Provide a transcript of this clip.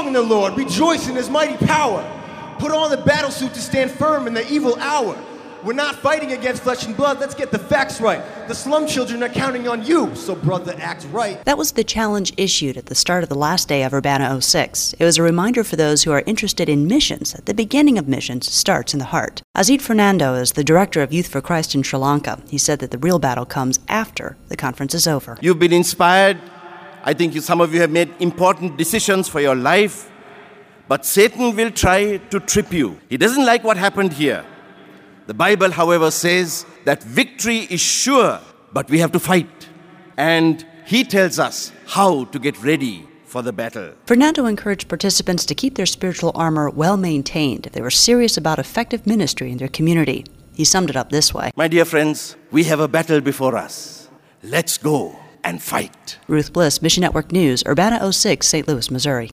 strong in the Lord. Rejoice in his mighty power. Put on the battle suit to stand firm in the evil hour. We're not fighting against flesh and blood. Let's get the facts right. The slum children are counting on you, so brother, act right. That was the challenge issued at the start of the last day of Urbana 06. It was a reminder for those who are interested in missions that the beginning of missions starts in the heart. Azit Fernando is the director of Youth for Christ in Sri Lanka. He said that the real battle comes after the conference is over. You've been inspired. I think some of you have made important decisions for your life. But Satan will try to trip you. He doesn't like what happened here. The Bible, however, says that victory is sure, but we have to fight. And he tells us how to get ready for the battle. Fernando encouraged participants to keep their spiritual armor well maintained if they were serious about effective ministry in their community. He summed it up this way. My dear friends, we have a battle before us. Let's go and fight. Ruth Bliss, Mission Network News, Urbana 06, St. Louis, Missouri.